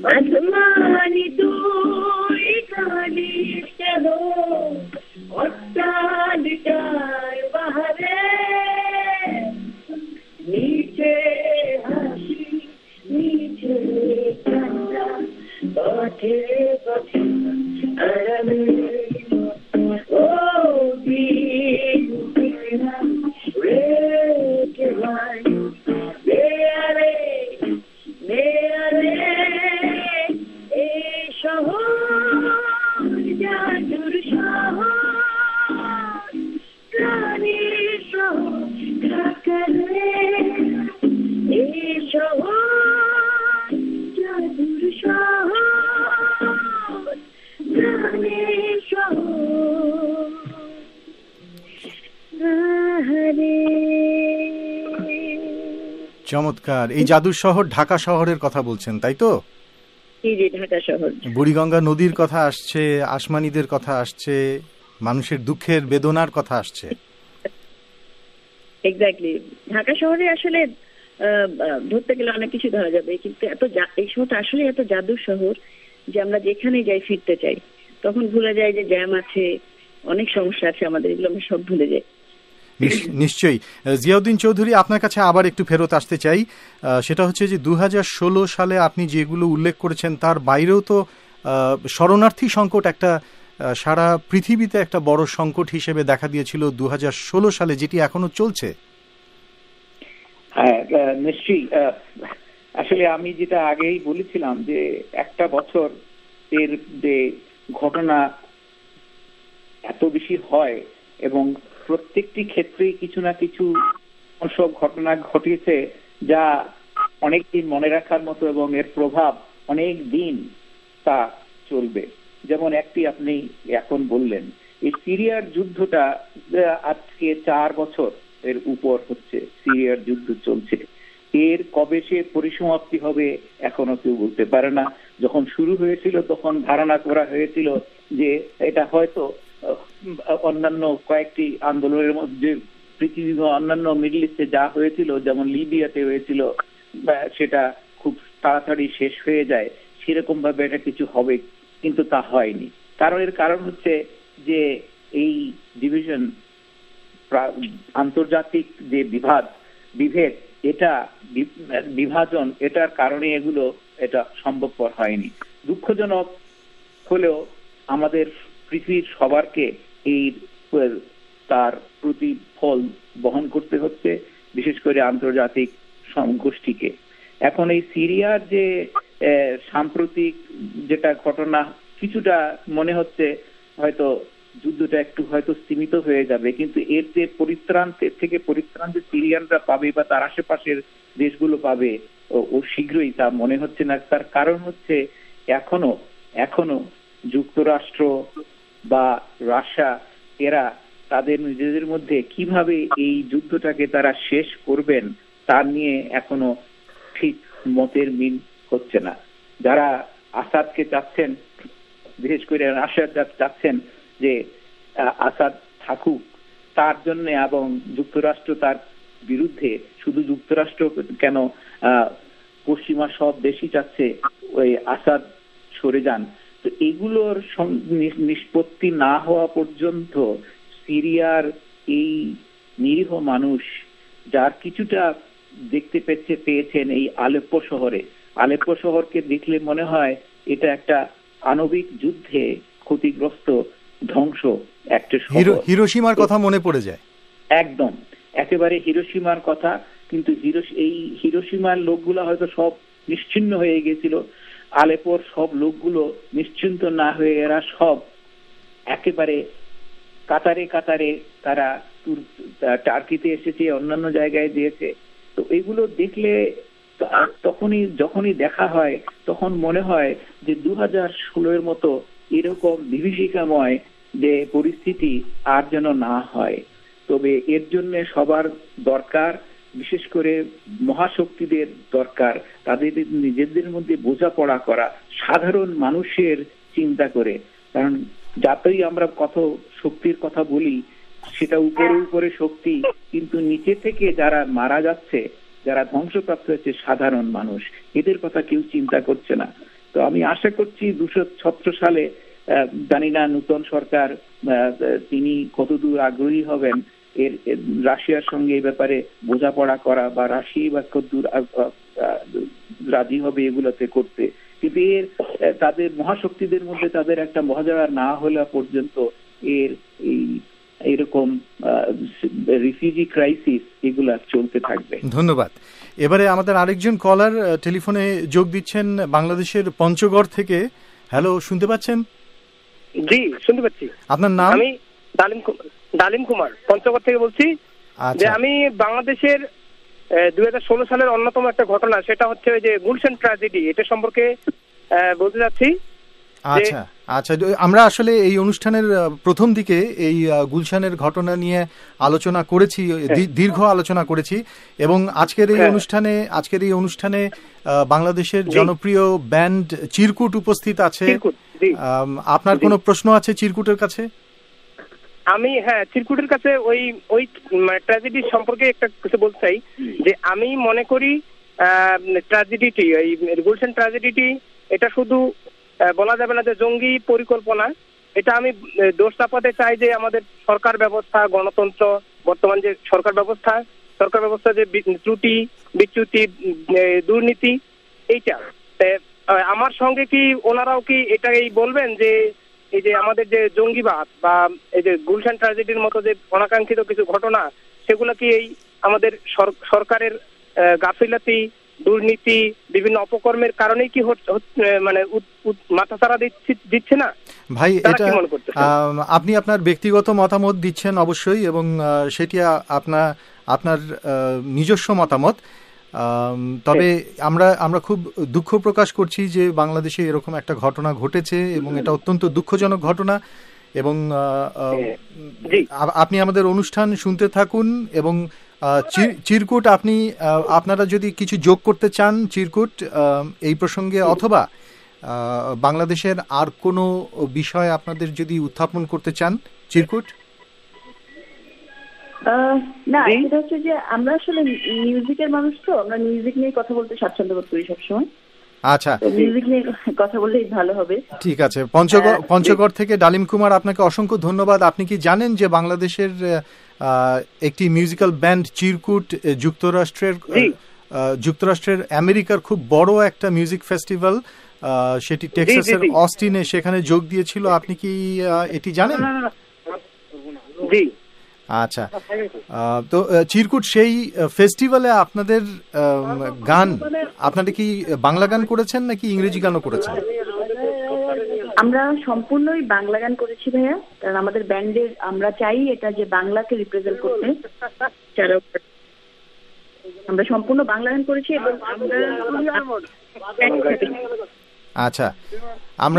S3: আসমানি তুই খালিস কেন অট্টালিকার বাহারে, নিচে হাসি নিচে কান্না পথে পথে আরামে, ও বিনা রেখে ভাই মেয়ারে মেয়ারে এই শহর জাদুর শহর, প্রাণীর শহর ঢাকারে এই শহর জাদুর শহর, প্রাণীর শহর।
S1: চমৎকার। এই জাদুর শহর ঢাকা শহরের কথা বলছেন, তাই তো?
S3: ঢাকা শহর।
S1: বুড়িগঙ্গা নদীর কথা আসছে, আসমানিদের কথা আসছে, মানুষের দুঃখের বেদনার কথা আসছে।
S3: এক্স্যাক্টলি। ঢাকা শহরে আসলে ধরতে গেলে অনেক কিছু ধরা যাবে, কিন্তু এই শহরটা আসলে এত জাদুর শহর যে আমরা যেখানে যাই ফিরতে চাই, তখন ভুলে যাই যে জ্যাম আছে, অনেক সমস্যা আছে আমাদের, এগুলো আমরা সব ভুলে যাই।
S1: নিশ্চয়ই। জিয়াউদ্দিন চৌধুরী, আপনার কাছে আবার একটু ফেরত আসতে চাই। সেটা হচ্ছে যে 2016 সালে আপনি যেগুলো উল্লেখ করেছেন তার বাইরেও তো শরণার্থী সংকট একটা সারা পৃথিবীতে একটা বড় সংকট হিসেবে দেখা দিয়েছিল 2016 সালে, যেটি এখনো চলছে।
S2: হ্যাঁ, নিশ্চয়ই। আসলে আমি যেটা আগেই বলেছিলাম যে একটা বছর এর যে ঘটনা এত বেশি হয় এবং প্রত্যেকটি ক্ষেত্রেই কিছু না কিছু সব ঘটনা ঘটেছে যা অনেকদিন মনে রাখার মতো এবং এর প্রভাব অনেক দিন তা চলবে। যেমন একটি আপনি এখন বললেন, এই সিরিয়ার যুদ্ধটা আজকে 4 বছর এর উপর হচ্ছে সিরিয়ার যুদ্ধ চলছে। এর কবে সে পরিসমাপ্তি হবে এখনো কেউ বলতে পারে না। যখন শুরু হয়েছিল তখন ধারণা করা হয়েছিল যে এটা হয়তো অন্যান্য কয়েকটি আন্দোলনের মধ্যে পৃথিবীর অন্যান্য মিডল ইস্টে যা হয়েছিল, যেমন লিবিয়াতে হয়েছিল, সেটা খুব তাড়াতাড়ি শেষ হয়ে যায়, সেরকম ভাবে এটা কিছু হবে, কিন্তু তা হয়নি। এর কারণ হচ্ছে যে এই ডিভিশন, আন্তর্জাতিক যে বিভেদ, এটা বিভাজন, এটার কারণে এটা সম্ভবপর হয়নি। দুঃখজনক হলেও আমাদের পৃথিবীর সবারকে তার প্রতিফল বহন করতে হচ্ছে, বিশেষ করে আন্তর্জাতিক গোষ্ঠীকে। এখন এই সিরিয়ার যে সাম্প্রতিক যেটা ঘটনা, কিছুটা মনে হচ্ছে হয়তো যুদ্ধটা একটু হয়তো সীমিত হয়ে যাবে, কিন্তু এর যে পরিত্রাণ যে সিরিয়ানরা পাবে বা তার আশেপাশের দেশগুলো পাবে ও শীঘ্রই তা মনে হচ্ছে না। তার কারণ হচ্ছে এখনো যুক্তরাষ্ট্র বা রাশিয়া এরা তাদের নিজেদের মধ্যে কিভাবে এই যুদ্ধটাকে তারা শেষ করবেন তা নিয়ে এখনো ঠিক মতের মিল হচ্ছে না। যারা আসাদকে চাচ্ছেন, বিশেষ করে রাশিয়া চাচ্ছেন যে আসাদ থাকুক, তার জন্য, এবং যুক্তরাষ্ট্র তার বিরুদ্ধে, শুধু যুক্তরাষ্ট্র কেন, পশ্চিমা সব দেশই চাচ্ছে ওই আসাদ সরে যান। তো এগুলোর নিষ্পত্তি না হওয়া পর্যন্ত সিরিয়ার এই নিরীহ মানুষ, যার কিছুটা দেখতে পেয়েছেন এই আলেপ্পো শহরকে দেখলে মনে হয় এটা একটা আণবিক যুদ্ধে ক্ষতিগ্রস্ত ধ্বংস একটা শহর।
S1: হিরোশিমার কথা মনে পড়ে যায়।
S2: একদম, একেবারে হিরোশিমার কথা। কিন্তু এই হিরোশিমার লোকগুলো হয়তো সব নিশ্চিহ্ন হয়ে গেছিল, আলেপ্পোর সব লোকগুলো নিশ্চিন্ত না হয়ে এরা সব একেবারে কাতারে তারা টার্কিতে এসেছে, অন্যান্য জায়গায় দিয়েছে। তো এগুলো দেখলে যখনই দেখা হয় তখন মনে হয় যে 2016 মতো এরকম বিভীষিকাময় যে পরিস্থিতি আর যেন না হয়। তবে এর জন্য সবার দরকার, বিশেষ করে মহাশক্তিদের দরকার, তাদের নিজেদের মধ্যে বোঝাপড়া করা, সাধারণ মানুষের চিন্তা করে। কারণ যতই আমরা কত শক্তির কথা বলি, সেটা উপরে শক্তি, কিন্তু নিচে থেকে যারা মারা যাচ্ছে, যারা ধ্বংসপ্রাপ্ত হচ্ছে, সাধারণ মানুষ, এদের কথা কেউ চিন্তা করছে না। তো আমি আশা করছি 2017 সালে জানি না নতুন সরকার তিনি কতদূর আগ্রহী হবেন রাশিয়ার সঙ্গে এই ব্যাপারে বোঝাপড়া করা, বা রাশিয়া বা কতদূর রাজি হবে এগুলোতে করতে। কিন্তু তাদের মহাশক্তিদের মধ্যে তাদের একটা মহাজারা না হলে পর্যন্ত এরকম রিফিউজি ক্রাইসিস এগুলা চলতে থাকবে।
S1: ধন্যবাদ। এবারে আমাদের আরেকজন কলার টেলিফোনে যোগ দিচ্ছেন বাংলাদেশের পঞ্চগড় থেকে। হ্যালো, শুনতে পাচ্ছেন?
S7: জি, শুনতে পাচ্ছি।
S1: আপনার নাম?
S7: আমি ডালিম কুমার, পঞ্চগড় থেকে বলছি। যে আমি বাংলাদেশের 2016 সালের অন্যতম একটা ঘটনা, সেটা হচ্ছে ওই যে গুলশান ট্র্যাজেডি, এটা সম্পর্কে বলতে যাচ্ছি।
S1: আচ্ছা আচ্ছা, আমরা আসলে এই অনুষ্ঠানের প্রথম দিকে এই গুলশানের ঘটনা নিয়ে আলোচনা করেছি, দীর্ঘ আলোচনা করেছি, এবং আজকের এই অনুষ্ঠানে বাংলাদেশের জনপ্রিয় ব্যান্ড চিরকুট উপস্থিত আছে। আপনার কোনো প্রশ্ন আছে চিরকুটের কাছে?
S7: আমি চিরকুটের কাছে ওই ট্র্যাজেডি সম্পর্কে একটা কিছু বলতে চাই। যে আমি মনে করি ট্র্যাজেডিটি, এই গুলশান ট্র্যাজেডিটি, এটা শুধু বলা যাবে না যে জঙ্গি পরিকল্পনা। এটা আমি দোষ চাপাতে চাই যে আমাদের সরকার ব্যবস্থা, গণতন্ত্র, বর্তমান যে সরকার ব্যবস্থা যে ত্রুটি, বিচ্যুতি, দুর্নীতি, এইটা। আমার সঙ্গে কি ওনারাও কি এটাই বলবেন যে এই যে আমাদের যে জঙ্গিবাদ বা এই যে গুলশান ট্র্যাজেডির মতো যে অনাকাঙ্ক্ষিত কিছু ঘটনা, সেগুলো কি এই আমাদের সরকারের গাফিলতি, দুর্নীতি, বিভিন্ন অপকর্মের কারণেই কি মানে মাথাচাড়া দিচ্ছে না?
S1: ভাই, এটা আপনি আপনার ব্যক্তিগত মতামত দিচ্ছেন অবশ্যই, এবং সেটি আপনার নিজস্ব মতামত। তবে আমরা খুব দুঃখ প্রকাশ করছি যে বাংলাদেশে এরকম একটা ঘটনা ঘটেছে, এবং এটা অত্যন্ত দুঃখজনক ঘটনা। এবং আপনি আমাদের অনুষ্ঠান শুনতে থাকুন, এবং চিরকুট আপনারা যদি কিছু যোগ করতে চান চিরকুট এই প্রসঙ্গে, অথবা বাংলাদেশের আর কোনো বিষয় আপনাদের যদি উত্থাপন করতে চান, চিরকুট।
S3: না, সেটা হচ্ছে যে আমরা আসলে মিউজিকের মানুষ, তো আমরা মিউজিক নিয়ে কথা বলতে স্বাচ্ছন্দ্য বোধ করি সবসময়।
S1: আচ্ছা,
S3: মিউজিক নিয়ে কথা বললেই ভালো হবে।
S1: ঠিক আছে। পঞ্চগড় থেকে ডালিম কুমার, আপনাকে অসংখ্য ধন্যবাদ। আপনি কি জানেন যে বাংলাদেশের একটি মিউজিক্যাল ব্যান্ড চিরকুট যুক্তরাষ্ট্রের আমেরিকার খুব বড় একটা মিউজিক ফেস্টিভ্যাল, সেটি টেক্সাসের অস্টিনে, সেখানে যোগ দিয়েছিল? আপনি কি এটি জানেন?
S7: জি।
S1: আচ্ছা, তো চিরকুট সেই ফেস্টিভ্যালে আপনাদের গান, আপনারা কি বাংলা গান করেছেন নাকি ইংরেজি গানও করেছেন?
S3: আমরা সম্পূর্ণই বাংলা গান করেছি ভাইয়া, কারণ আমাদের ব্যান্ডের আমরা চাই এটা যে বাংলাকে রিপ্রেজেন্ট করতে। আমরা সম্পূর্ণ বাংলা গান করেছি, এবং
S1: আচ্ছা, আমরা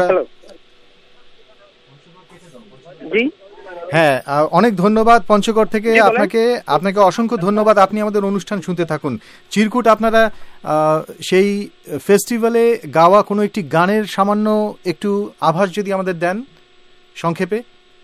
S7: জি,
S1: হ্যাঁ, অনেক ধন্যবাদ পঞ্চগড় থেকে আপনাকে অসংখ্য ধন্যবাদ। আপনি আমাদের অনুষ্ঠান শুনতে থাকুন। চিরকুট, আপনারা সেই ফেস্টিভ্যালে গাওয়া কোনো একটি গানের সামান্য একটু আভাস যদি আমাদের দেন সংক্ষেপে।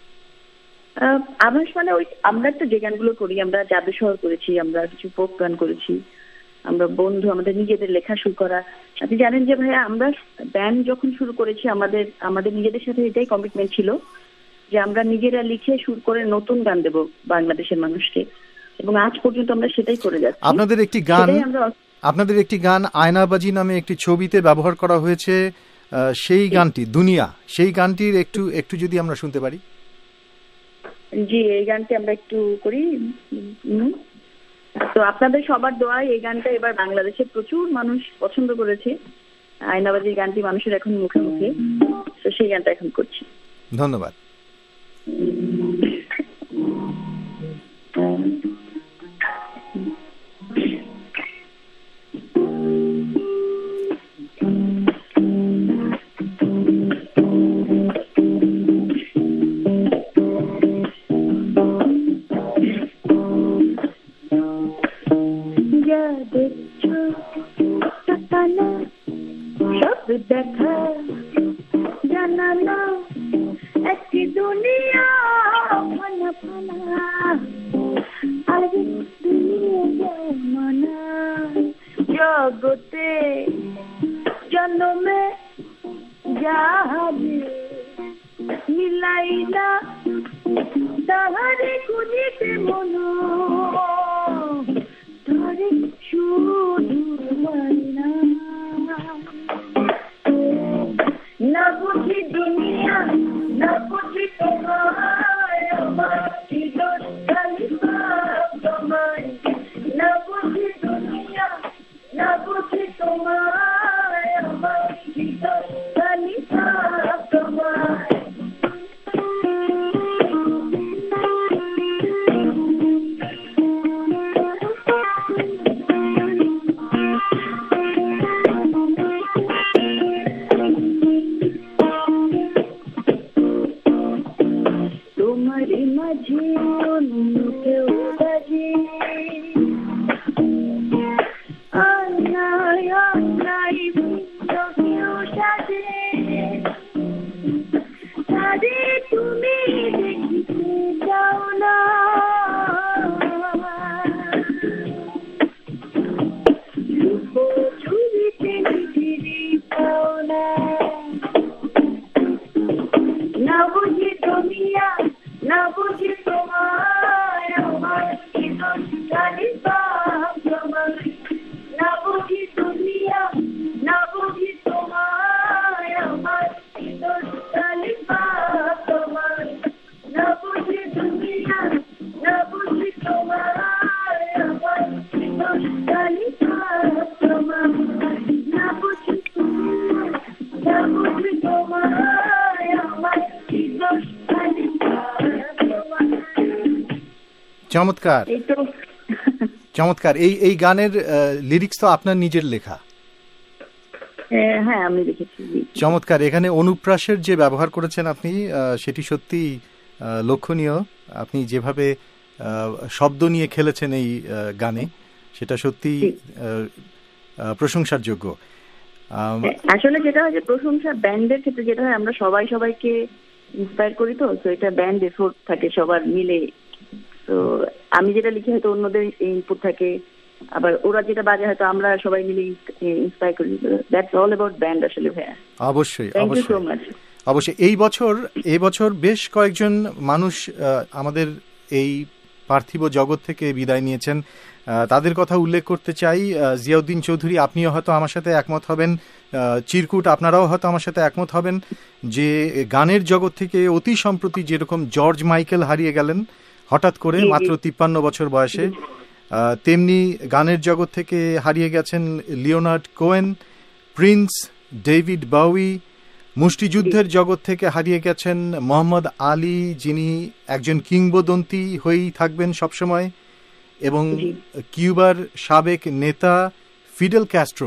S3: আভাস মানে আমরা তো যে গানগুলো করি, আমরা জাদুশহর করেছি, আমরা কিছু ফোক গান করেছি, আমরা বন্ধু, আমাদের নিজেদের লেখা শুরু করা। আপনি জানেন যে ভাইয়া, আমরা ব্যান্ড যখন শুরু করেছি আমাদের নিজেদের সাথে এটাই কমিটমেন্ট ছিল যে আমরা নিজেরা লিখে সুর করে নতুন গান দেব বাংলাদেশের মানুষকে, এবং আজ পর্যন্ত আমরা সেটাই করে যাচ্ছি।
S1: আপনাদের একটি গান আয়নাবাজি নামে একটি ছবিতে ব্যবহার করা হয়েছে, সেই গানটি দুনিয়া, সেই গানটির একটু যদি আমরা শুনতে পারি।
S3: জি, এই গানটি আমরা একটু করি। তো আপনাদের সবার দোয়ায় এই গানটা এবার বাংলাদেশে প্রচুর মানুষ পছন্দ করেছে। আয়নাবাজির গানটি মানুষের এখন মুখে মুখে, তো সেই গানটা এখন করছি।
S1: ধন্যবাদ।
S3: সব দেখা জানা না একটি দুনিয়া ফানা ফানা, আর দুনিয়া মানা জগতে জন্মে
S8: জাহাজে মিলাইলা তাহারে খুঁজিতে মন তারে শুধু মাইনা না বুঝি দুনিয়া না বুঝি তোমায় আমার হৃদয় খালি তোমায় না বুঝি দুনিয়া না বুঝি তোমায় আমার হৃদয় খালি তোমায়
S1: চমৎকার চমৎকার। এই গানের লিরিক্স তো আপনার নিজের লেখা?
S3: হ্যাঁ, আমি লিখেছি।
S1: চমৎকার। এখানে অনুপ্রাসের যে ব্যবহার করেছেন আপনি, সেটি সত্যি লক্ষণীয়। আপনি যেভাবে শব্দ নিয়ে খেলেছেন এই গানে, সেটা সত্যি প্রশংসার যোগ্য।
S3: আসলে যেটা হয় যে প্রশংসা ব্যান্ডের ক্ষেত্রে যেটা হয়, আমরা সবাইকে ইন্সপায়ার করি, তো এটা ব্যান্ড এফোর্ট থাকে সবার মিলে। তো আমি যেটা লিখি হয়তো অন্যদের ইনপুট থাকে, আবার ওরা যেটা বাজে হয়তো আমরা সবাই মিলে ইন্সপায়ার করি। দ্যাটস অল অ্যাবাউট ব্যান্ড আসলে। ভাইয়া
S1: অবশ্যই
S3: অবশ্যই।
S1: এই বছর বেশ কয়েকজন মানুষ আমাদের এই পার্থিব জগৎ থেকে বিদায় নিয়েছেন। তাদের কথা উল্লেখ করতে চাই। জিয়াউদ্দিন চৌধুরী, আপনিও হয়তো আমার সাথে একমত হবেন, চিরকুট আপনারাও হয়তো আমার সাথে একমত হবেন যে গানের জগৎ থেকে অতি সম্প্রতি যেরকম জর্জ মাইকেল হারিয়ে গেলেন হঠাৎ করে মাত্র 53 বছর বয়সে, তেমনি গানের জগৎ থেকে হারিয়ে গেছেন লিওনার্ড কোয়েন, প্রিন্স, ডেভিড বাউই। মুষ্টিযুদ্ধের জগৎ থেকে হারিয়ে গেছেন মোহাম্মদ আলী, যিনি একজন কিংবদন্তি হয়েই থাকবেন সবসময়, এবং কিউবার সাবেক নেতা ফিডেল ক্যাস্ট্রো,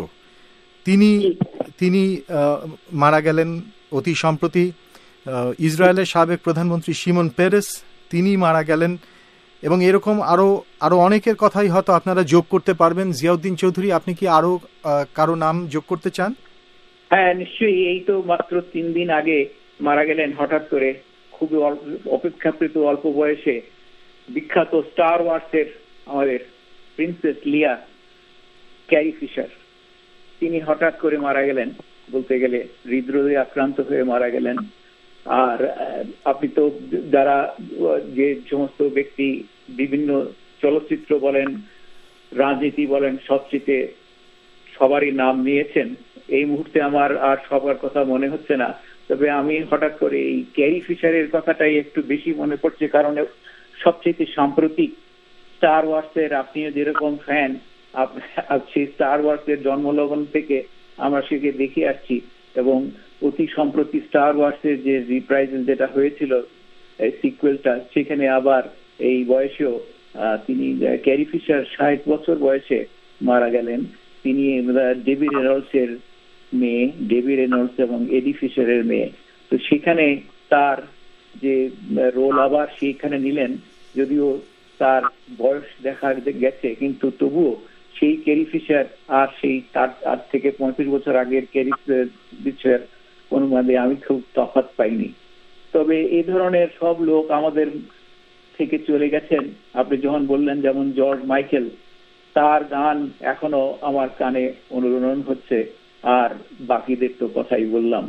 S1: তিনি মারা গেলেন অতি সম্প্রতি। ইসরায়েলের সাবেক প্রধানমন্ত্রী শিমন পেরেস, তিনি মারা গেলেন, এবং এরকম আরো অনেকের কথাই হয়তো আপনারা যোগ করতে পারবেন। জিয়াউদ্দিন চৌধুরী, আপনি কি আরো কারো নাম যোগ করতে চান?
S2: হ্যাঁ, নিশ্চয়ই। এই তো মাত্র 3 দিন আগে মারা গেলেন হঠাৎ করে, খুবই অপেক্ষাকৃত অল্প বয়সে, বিখ্যাত স্টার ওয়ার্সের আমাদের প্রিন্সেস লিয়া ক্যারি ফিশার। তিনি হঠাৎ করে মারা গেলেন, বলতে গেলে হৃদরোগে আক্রান্ত হয়ে মারা গেলেন। আর আপনি তো যারা যে সমস্ত ব্যক্তি বিভিন্ন চলচ্চিত্র বলেন, রাজনীতি বলেন, সবচেয়ে সবারই নাম নিয়েছেন, এই মুহূর্তে আমার আর সবার কথা মনে হচ্ছে না। তবে আমি হঠাৎ করে এই ক্যারি ফিশারের কথাটাই একটু বেশি মনে পড়ছে, কারণ সবচেয়ে সাম্প্রতিক স্টার ওয়ার্সের, আপনিও যেরকম ফ্যান, সেই স্টার ওয়ার্সের জন্মলগ্ন থেকে আমরা সেকে দেখে আসছি। এবং অতি সম্প্রতি স্টার ওয়ার্সের যে রিপ্রাইজাল যেটা হয়েছিল, সিকুয়েলটা, সেখানে আবার এই বয়সেও তিনি, ক্যারি ফিশার 60 বছর বয়সে মারা গেলেন। তিনি ডেবি রেনল্ডসের মেয়ে, ডেবি রেনল্ডস এবং এডি ফিশারের মেয়ে। তো সেখানে তার যে রোল আবার সেইখানে নিলেন, যদিও তার বয়স দেখা গেছে, কিন্তু তবুও সেই ক্যারি ফিশার আর সেই তার আজ থেকে 35 বছর আগের ক্যারি ফিশার অনুমানে আমি খুব তফাৎ পাইনি। তবে এই ধরনের সব লোক আমাদের থেকে চলে গেছেন। আপনি যখন বললেন যেমন জর্জ মাইকেল, তার গান এখনো আমার কানে অনুরণন হচ্ছে। আর বাকিদের তো কথাই বললাম।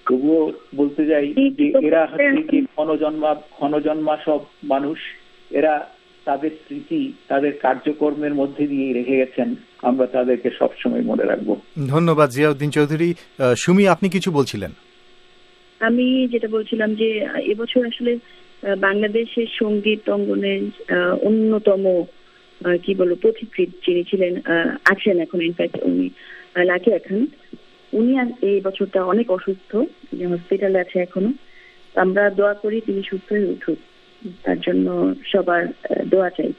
S2: তবুও বলতে যাই যে এরা হচ্ছে কি ক্ষণজন্মা সব মানুষ, এরা তাদের স্মৃতি তাদের কার্যকর্মের মধ্যে দিয়ে রেখে গেছেন, আমরা তাদেরকে সবসময় মনে রাখবো।
S1: ধন্যবাদ জিয়াউদ্দিন চৌধুরী। সুমি, আপনি কিছু বলছিলেন?
S3: আমি যেটা বলছিলাম যে এবছর আসলে বাংলাদেশের সঙ্গীত অঙ্গনের অন্যতম কি বলবো পথিকৃৎ যিনি ছিলেন, আছেন এখন, ইনফ্যাক্ট উনি লাকি খান, উনি এই বছরটা অনেক অসুস্থ, হসপিটালে আছে এখনো। আমরা দোয়া করি তিনি সুস্থ হয়ে উঠুক, তার জন্য সবার দোয়া চাই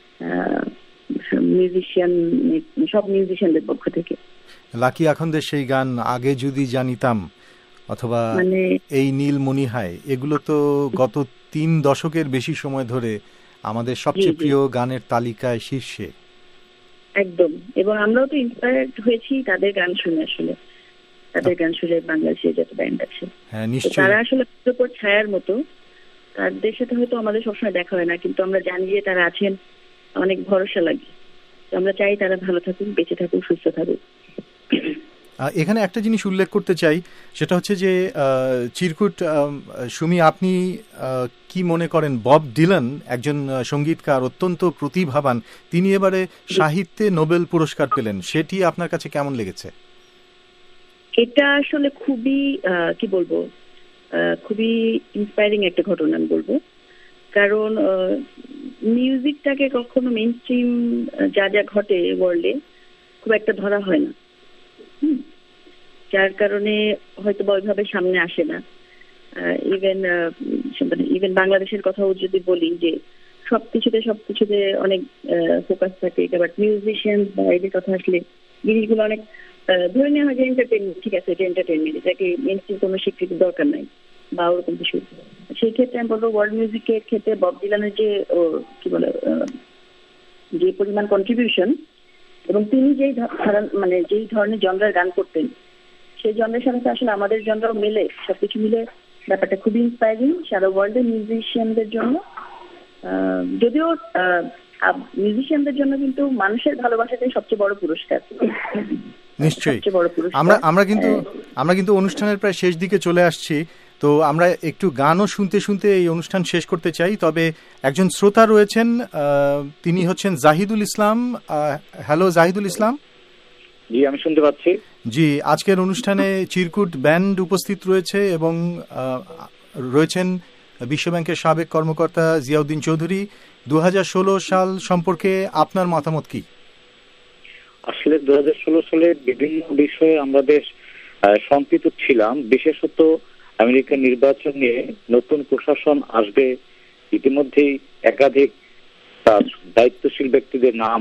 S3: সব মিউজিশিয়ানদের পক্ষ থেকে।
S1: লাকি আখন্দের সেই গান আগে যদি জানিতাম, অথবা এই নীল মণিহায়, এগুলো তো গত 3 দশকের বেশি সময় ধরে আমাদের সবচেয়ে প্রিয় গানের তালিকায় শীর্ষে।
S3: একদম, এবং আমরাও তো ইন্সপায়ার্ড হয়েছি তাদের গান শুনে, আসলে তাদের গান শুনে বাংলাদেশে যত ব্যান্ড আছে তারা আসলে ছায়ার মতো, তাদের সাথে হয়তো আমাদের সবসময় দেখা হয় না, কিন্তু আমরা জানি যে তারা আছেন, অনেক ভরসা লাগে। আমরা চাই তারা ভালো থাকুক, বেঁচে থাকুক, সুস্থ থাকুক।
S1: এখানে একটা জিনিস উল্লেখ করতে চাই, সেটা হচ্ছে যে চিরকুট, সুমি, আপনি কি মনে করেন বব ডিলান একজন সঙ্গীতকার, অত্যন্ত প্রতিভাবান, তিনি এবারে সাহিত্যে নোবেল পুরস্কার পেলেন, সেটি আপনার কাছে কেমন লেগেছে?
S3: এটা আসলে খুবই কি বলবো, খুবই ইন্সপায়ারিং একটা ঘটনা আমি বলবো, কারণ মিউজিকটাকে কখনো মেইন স্ট্রিম যা যা ঘটে ওয়ার্ল্ডে খুব একটা ধরা হয় না, যার কারণে হয়তো ওইভাবে সামনে আসে না। ইভেন বাংলাদেশের কথাও যদি বলি, যে সবকিছুতে অনেক ফোকাস থাকে, বাট মিউজিশিয়ান বা এদের কথা আসলে জিনিসগুলো অনেক ধরে নেওয়া হয় যে এন্টারটেইনমেন্ট, ঠিক আছে, এটা এন্টারটেইনমেন্ট, এটাকে মেইন স্ট্রিম কোনো স্বীকৃতি দরকার নাই বা ওরকম কিছু। সেই ক্ষেত্রে আমি বলবো ওয়ার্ল্ড মিউজিকের ক্ষেত্রে বব ডিলানের যে যে পরিমাণ কন্ট্রিবিউশন, এবং তিনি যেই ধরনের জনরার গান করতেন, সেই জনরার সাথে আসলে আমাদের জনরাও মিলে, সবকিছু মিলে ব্যাপারটা খুবই ইন্সপায়ারিং সারা ওয়ার্ল্ডের মিউজিশিয়ানদের জন্য। যদিও মিউজিশিয়ানদের জন্য কিন্তু মানুষের ভালোবাসাটাই সবচেয়ে বড় পুরস্কার।
S1: নিশ্চয়ই। আমরা কিন্তু অনুষ্ঠানের প্রায় শেষ দিকে চলে আসছি, তো আমরা একটু গানও শুনতে শুনতে এই অনুষ্ঠান শেষ করতে চাই। তবে একজন শ্রোতা রয়েছেন, তিনি হচ্ছেন জাহিদুল ইসলাম। হ্যালো জাহিদুল ইসলাম।
S9: জি, আমি শুনতে পাচ্ছি।
S1: জি, আজকের অনুষ্ঠানে চিরকুট ব্যান্ড উপস্থিত রয়েছে এবং রয়েছেন বিশ্বব্যাংকের সাবেক কর্মকর্তা জিয়াউদ্দিন চৌধুরী। 2016 সাল সম্পর্কে আপনার মতামত কি?
S9: আসলে 2016 সালের বিভিন্ন বিষয়ে আমরা বেশ শঙ্কিত ছিলাম, বিশেষত আমেরিকার নির্বাচন নিয়ে নতুন প্রশাসন আসবে, ইতিমধ্যেই একাধিক তার দায়িত্বশীল ব্যক্তিদের নাম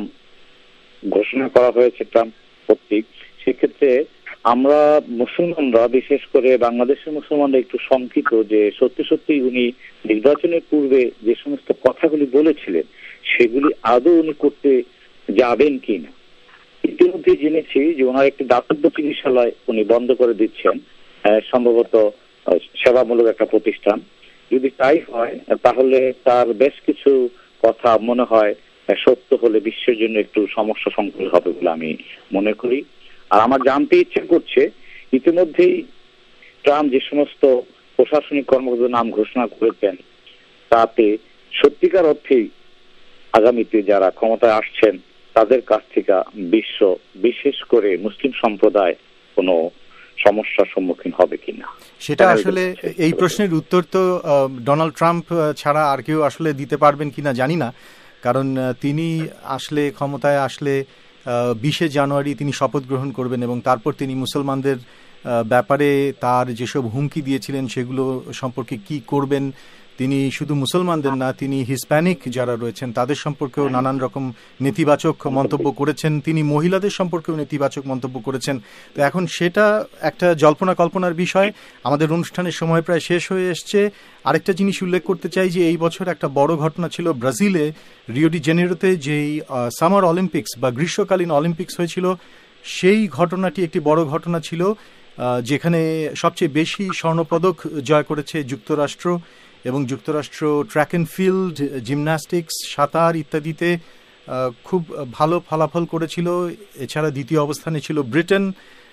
S9: ঘোষণা করা হয়েছে ট্রাম্প কর্তৃক। সেক্ষেত্রে আমরা মুসলমানরা, বিশেষ করে বাংলাদেশের মুসলমানরা একটু শঙ্কিত যে সত্যি সত্যি উনি নির্বাচনের পূর্বে যে সমস্ত কথাগুলি বলেছিলেন সেগুলি আদৌ উনি করতে যাবেন কিনা। ইতিমধ্যে জেনেছি যে ওনার একটি দাতব্য চিকিৎসালয় উনি বন্ধ করে দিচ্ছেন, সম্ভবত সেবামূলক একটা প্রতিষ্ঠান। যদি তাই হয় তাহলে তার বেশ কিছু কথা মনে হয় সত্য হলে বিশ্বের জন্য একটু সমস্যা সংকুল হবে বলে আমি মনে করি। আর আমার জানতে ইচ্ছে করছে, ইতিমধ্যেই ট্রাম্প যে সমস্ত প্রশাসনিক কর্মকর্তার নাম ঘোষণা করেছেন তাতে সত্যিকার অর্থেই আগামীতে যারা ক্ষমতায় আসছেন তাদের কাছ থেকে বিশ্ব, বিশেষ করে মুসলিম সম্প্রদায় কোনো সমস্যার সম্মুখীন হবে কিনা,
S1: সেটা আসলে এই প্রশ্নের উত্তর তো ডোনাল্ড ট্রাম্প ছাড়া আর কেউ আসলে দিতে পারবেন কিনা জানি না, কারণ তিনি ক্ষমতায় আসলে 20 জানুয়ারি তিনি শপথ গ্রহণ করবেন এবং তারপর তিনি মুসলমানদের ব্যাপারে তার যেসব হুমকি দিয়েছিলেন সেগুলো সম্পর্কে কি করবেন। তিনি শুধু মুসলমানদের না, তিনি হিসপ্যানিক যারা রয়েছেন তাদের সম্পর্কেও নানান রকম নেতিবাচক মন্তব্য করেছেন, তিনি মহিলাদের সম্পর্কেও নেতিবাচক মন্তব্য করেছেন। তো এখন সেটা একটা জল্পনা কল্পনার বিষয়। আমাদের অনুষ্ঠানের সময় প্রায় শেষ হয়ে এসছে। আরেকটা জিনিস উল্লেখ করতে চাই যে এই বছর একটা বড় ঘটনা ছিল ব্রাজিলে, রিও ডি জেনেরোতে যেই সামার অলিম্পিক্স বা গ্রীষ্মকালীন অলিম্পিক্স হয়েছিল, সেই ঘটনাটি একটি বড় ঘটনা ছিল, যেখানে সবচেয়ে বেশি স্বর্ণপদক জয় করেছে যুক্তরাষ্ট্র, এবং যুক্তরাষ্ট্র ট্র্যাক অ্যান্ড ফিল্ড, জিমন্যাস্টিক্স, সাঁতার ইত্যাদিতে খুব ভালো ফলাফল করেছিল। এছাড়া দ্বিতীয় অবস্থানে ছিল ব্রিটেন।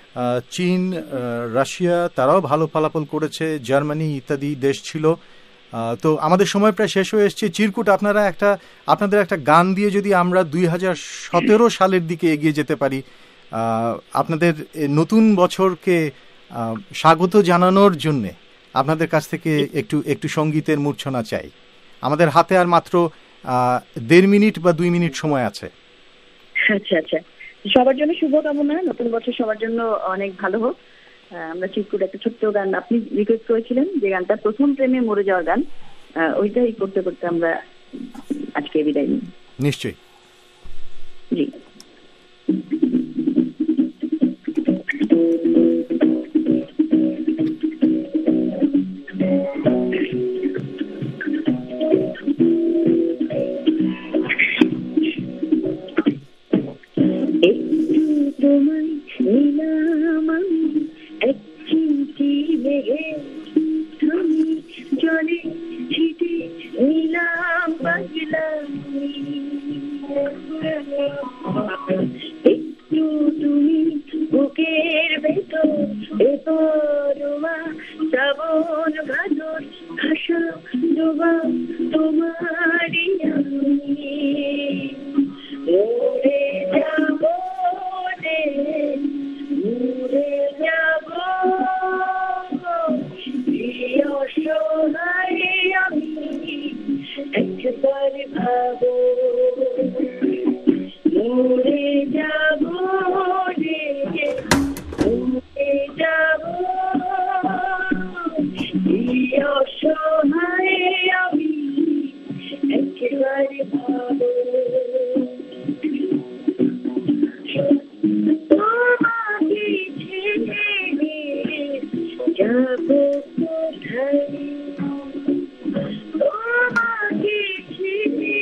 S1: চীন, রাশিয়া তারাও ভালো ফলাফল করেছে, জার্মানি ইত্যাদি দেশ ছিল। তো আমাদের সময় প্রায় শেষ হয়ে এসছে। চিরকুট, আপনাদের একটা গান দিয়ে যদি আমরা 2017 সালের দিকে এগিয়ে যেতে পারি, আপনাদের নতুন বছরকে স্বাগত জানানোর জন্যে আপনাদের কাছ থেকে একটু সঙ্গীতের মূর্ছনা চাই। আমাদের হাতে আর মাত্র 1.5 মিনিট বা 2 মিনিট সময় আছে।
S3: আচ্ছা আচ্ছা, সবার জন্য শুভকামনা, নতুন বছর সবার জন্য অনেক ভালো হোক। আমরা চিরকুট একটা ছোট্ট গান আপনি রিকোয়েস্ট করেছিলেন, যে গানটা প্রথম প্রেমে মরে যাওয়ার গান, ওইটাই করতে করতে আমরা আজকে বিদায় নিই।
S1: নিশ্চয়ই।
S3: জি। তোমায় নিলাম আমি এক চিমটি মেঘে, তুমি জলে ছিটে নিলাম বাগলাম, একটু তুমি বুকের ভেতর এপরমা শ্রাবণ ভাদর ভাষা ডোবা তোমারই আমি, মরে যাব মরে যাব অসহায় আমি, একবার ভাবো মরে যাব রে, মরে যাব অসহায় আমি, একবার ভাবো তোমাকে ছেড়ে যাব কোথায়, তোমাকে ছেড়ে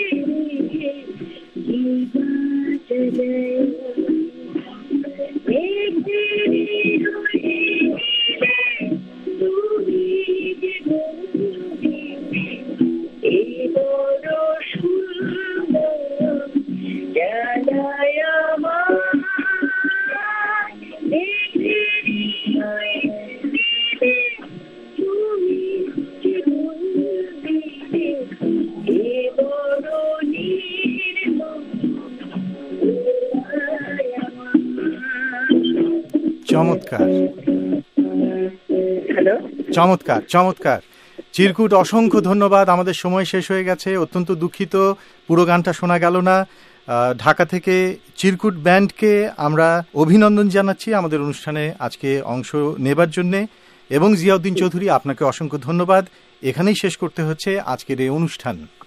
S1: চমৎকার, চমৎকার, চমৎকার। চিরকুট, অসংখ্য ধন্যবাদ। আমাদের সময় শেষ হয়ে গেছে, অত্যন্ত দুঃখিত পুরো গানটা শোনা গেল না। ঢাকা থেকে চিরকুট ব্যান্ডকে আমরা অভিনন্দন জানাচ্ছি আমাদের অনুষ্ঠানে আজকে অংশ নেবার জন্যে, এবং জিয়াউদ্দিন চৌধুরী আপনাকে অসংখ্য ধন্যবাদ। এখানেই শেষ করতে হচ্ছে আজকের এই অনুষ্ঠান।